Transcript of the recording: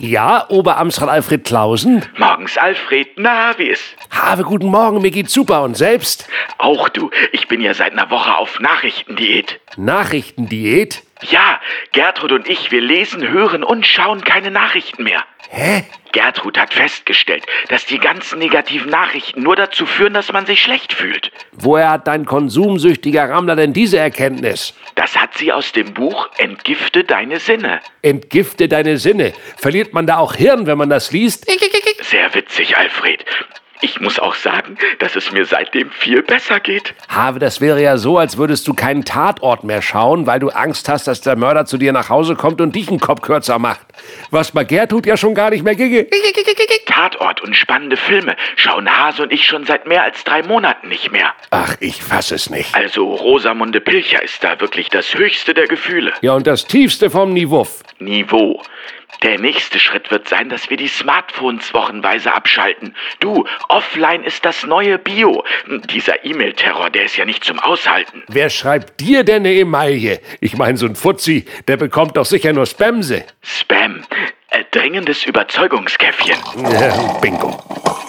Ja, Oberamtsrat Alfred Clausen. Morgens, Alfred. Na, wie ist? Habe, guten Morgen, mir geht's super. Und selbst? Auch du. Ich bin ja seit einer Woche auf Nachrichtendiät. Nachrichtendiät? Ja, Gertrud und ich, wir lesen, hören und schauen keine Nachrichten mehr. Hä? Gertrud hat festgestellt, dass die ganzen negativen Nachrichten nur dazu führen, dass man sich schlecht fühlt. Woher hat dein konsumsüchtiger Rammler denn diese Erkenntnis? Das hat sie aus dem Buch Entgifte deine Sinne. Entgifte deine Sinne. Verliert man da auch Hirn, wenn man das liest? Sehr witzig, Alfred. Ich muss auch sagen, dass es mir seitdem viel besser geht. Have, das wäre ja so, als würdest du keinen Tatort mehr schauen, weil du Angst hast, dass der Mörder zu dir nach Hause kommt und dich einen Kopf kürzer macht. Was bei Gertrud ja schon gar nicht mehr ginge. Tatort und spannende Filme schauen Hase und ich schon seit mehr als 3 Monaten nicht mehr. Ach, ich fass es nicht. Also Rosamunde Pilcher ist da wirklich das höchste der Gefühle. Ja, und das tiefste vom Niveau. Niveau. Der nächste Schritt wird sein, dass wir die Smartphones wochenweise abschalten. Du, offline ist das neue Bio. Dieser E-Mail-Terror, der ist ja nicht zum Aushalten. Wer schreibt dir denn eine Emaille? Ich meine, so ein Fuzzi, der bekommt doch sicher nur Spamse. Spam. Dringendes Überzeugungskäffchen. Bingo.